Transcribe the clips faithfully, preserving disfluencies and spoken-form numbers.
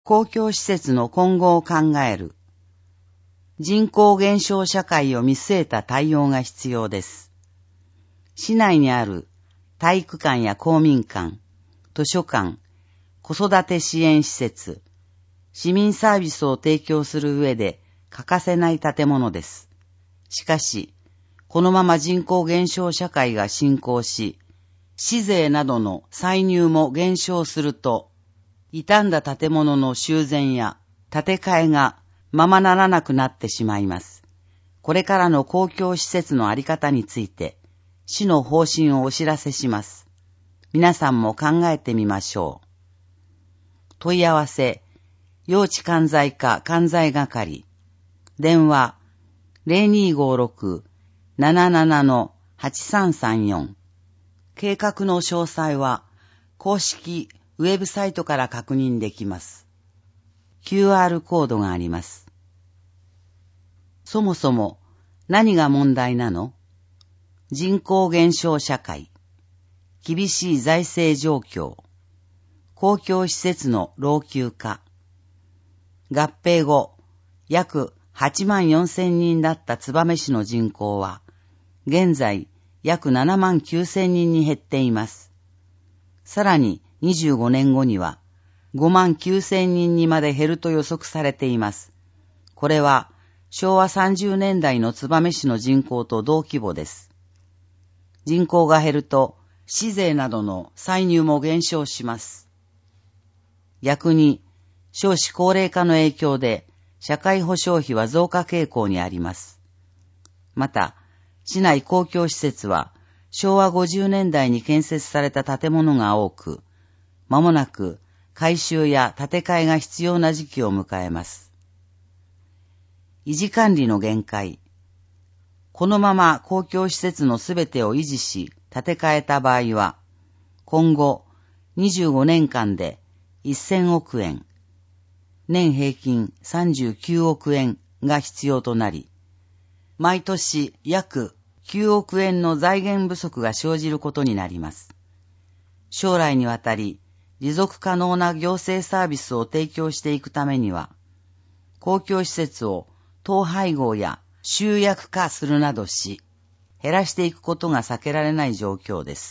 公共施設の今後を考える。人口減少社会を見据えた対応が必要です。市内にある体育館や公民館、図書館、子育て支援施設、市民サービスを提供する上で欠かせない建物です。しかし、このまま人口減少社会が進行し、市税などの歳入も減少すると、傷んだ建物の修繕や建て替えがままならなくなってしまいます。これからの公共施設のあり方について、市の方針をお知らせします。皆さんも考えてみましょう。問い合わせ、幼稚管財課管財係、電話 ゼロにーごーろく なななな はちさんさんよん。計画の詳細は公式ウェブサイトから確認できます。キューアール コードがあります。そもそも何が問題なの？人口減少社会、厳しい財政状況、公共施設の老朽化、合併後約はちまんよんせんにんだった燕市の人口は現在約ななまんきゅうせんにんに減っています。さらににじゅうごねんごにはごまんきゅうせんにんにまで減ると予測されています。これはしょうわさんじゅうねんだいの燕市の人口と同規模です。人口が減ると市税などの歳入も減少します。逆に少子高齢化の影響で社会保障費は増加傾向にあります。また、市内公共施設はしょうわごじゅうねんだいに建設された建物が多く、まもなく改修や建て替えが必要な時期を迎えます。維持管理の限界。このまま公共施設のすべてを維持し建て替えた場合は、今後にじゅうごねんかんでせんおくえん、年平均さんじゅうきゅうおくえんが必要となり、毎年約きゅうおくえんの財源不足が生じることになります。将来にわたり持続可能な行政サービスを提供していくためには、公共施設を統廃合や集約化するなどし、減らしていくことが避けられない状況です。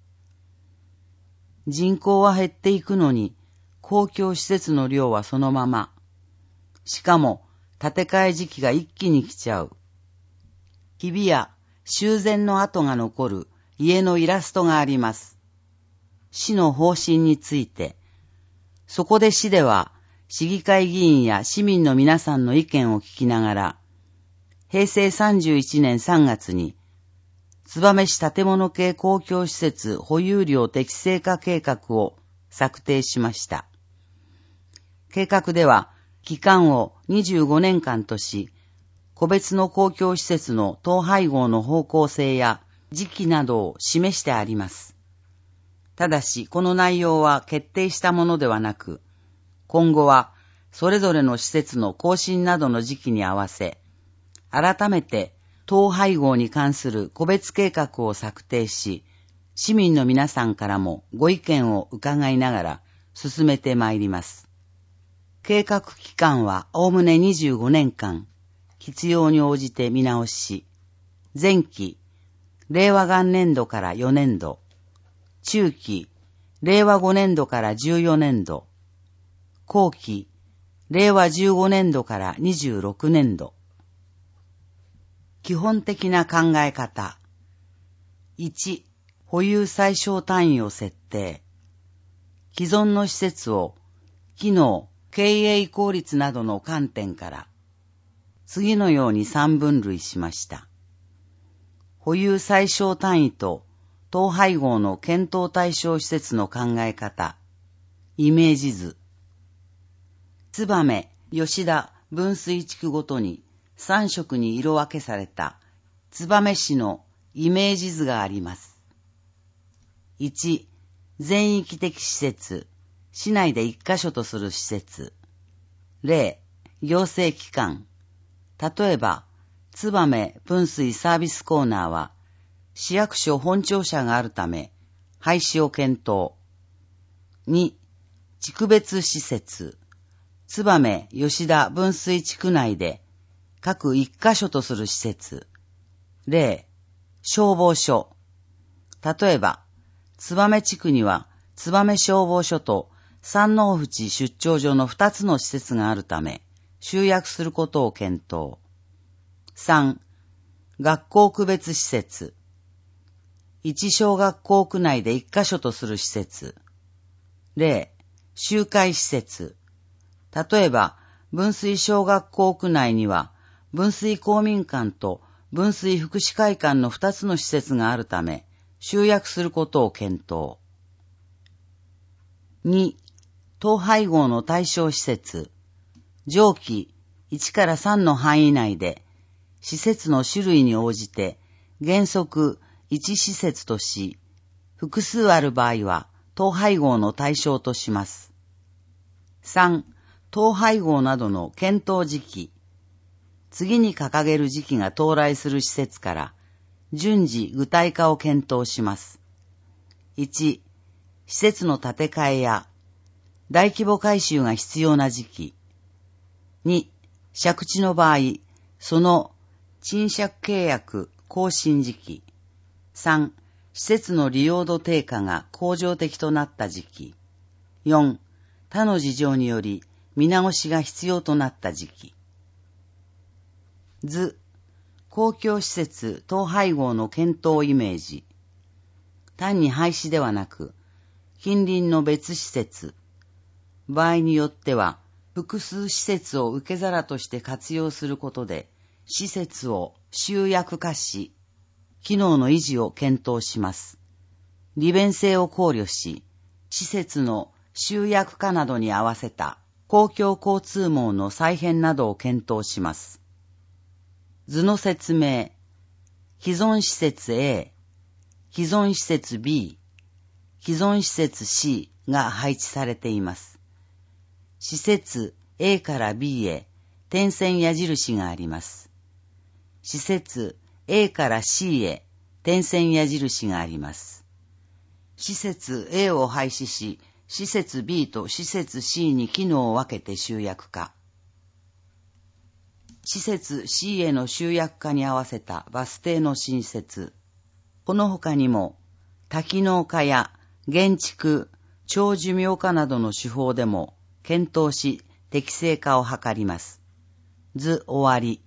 人口は減っていくのに、公共施設の量はそのまま。しかも、建て替え時期が一気に来ちゃう。ひびや修繕の跡が残る家のイラストがあります。市の方針について、そこで市では、市議会議員や市民の皆さんの意見を聞きながら、へいせいさんじゅういちねんさんがつに、燕市建物系公共施設保有量適正化計画を策定しました。計画では、期間をにじゅうごねんかんとし、個別の公共施設の統廃合の方向性や時期などを示してあります。ただし、この内容は決定したものではなく、今後はそれぞれの施設の更新などの時期に合わせ、改めて統廃合に関する個別計画を策定し、市民の皆さんからもご意見を伺いながら進めてまいります。計画期間はおおむねにじゅうごねんかん、必要に応じて見直し、前期、れいわ元年度からよねんど、中期、れいわごねんどからじゅうよねんど、後期、れいわじゅうごねんどからにじゅうろくねんど。基本的な考え方。いち、保有最小単位を設定。既存の施設を機能、経営効率などの観点から次のようにさんぶんるいしました。保有最小単位と統廃合の検討対象施設の考え方。イメージ図。燕、吉田、分水地区ごとにさんしょくに色分けされた燕市のイメージ図があります。いち、全域的施設、市内で一箇所とする施設。例、行政機関。例えば、燕分水サービスコーナーは、市役所本庁舎があるため、廃止を検討。に、地区別施設。 燕吉田分水地区内で各一箇所とする施設。例、消防署。例えば、燕地区には燕消防署と山王淵出張所の二つの施設があるため、集約することを検討。三、学校区別施設。一小学校区内で一箇所とする施設。例、集会施設。例えば、分水小学校区内には、分水公民館と分水福祉会館の二つの施設があるため、集約することを検討。二、統廃合の対象施設。上記いちからさんの範囲内で、施設の種類に応じて原則いち施設とし、複数ある場合は統廃合の対象とします。三、統廃合などの検討時期。次に掲げる時期が到来する施設から順次具体化を検討します。いち、施設の建て替えや大規模改修が必要な時期。に、借地の場合、その賃借契約更新時期。さん、施設の利用度低下が恒常的となった時期。よん、他の事情により見直しが必要となった時期。図、公共施設統廃合の検討イメージ。単に廃止ではなく、近隣の別施設、場合によっては複数施設を受け皿として活用することで、施設を集約化し、機能の維持を検討します。利便性を考慮し、施設の集約化などに合わせた公共交通網の再編などを検討します。図の説明。既存施設 A、既存施設 B、既存施設 C が配置されています。施設 A から B へ点線矢印があります。施設 A から C へ点線矢印があります。施設 A を廃止し、施設 B と施設 C に機能を分けて集約化。施設 C への集約化に合わせたバス停の新設。この他にも多機能化や減築、長寿命化などの手法でも検討し適正化を図ります。図終わり。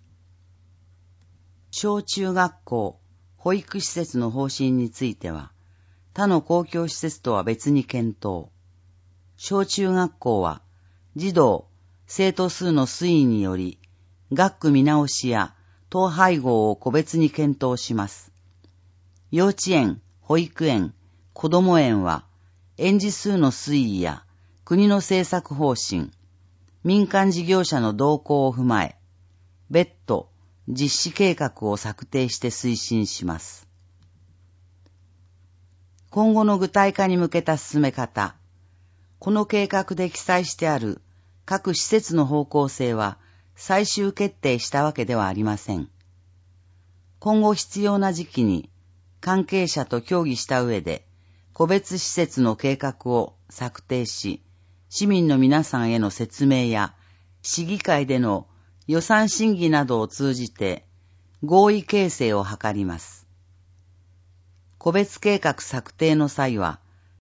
小中学校、保育施設の方針については、他の公共施設とは別に検討。小中学校は、児童、生徒数の推移により、学区見直しや統廃合を個別に検討します。幼稚園、保育園、子ども園は、園児数の推移や国の政策方針、民間事業者の動向を踏まえ、別途実施計画を策定して推進します。今後の具体化に向けた進め方。この計画で記載してある各施設の方向性は最終決定したわけではありません。今後必要な時期に関係者と協議した上で個別施設の計画を策定し、市民の皆さんへの説明や市議会での予算審議などを通じて合意形成を図ります。個別計画策定の際は、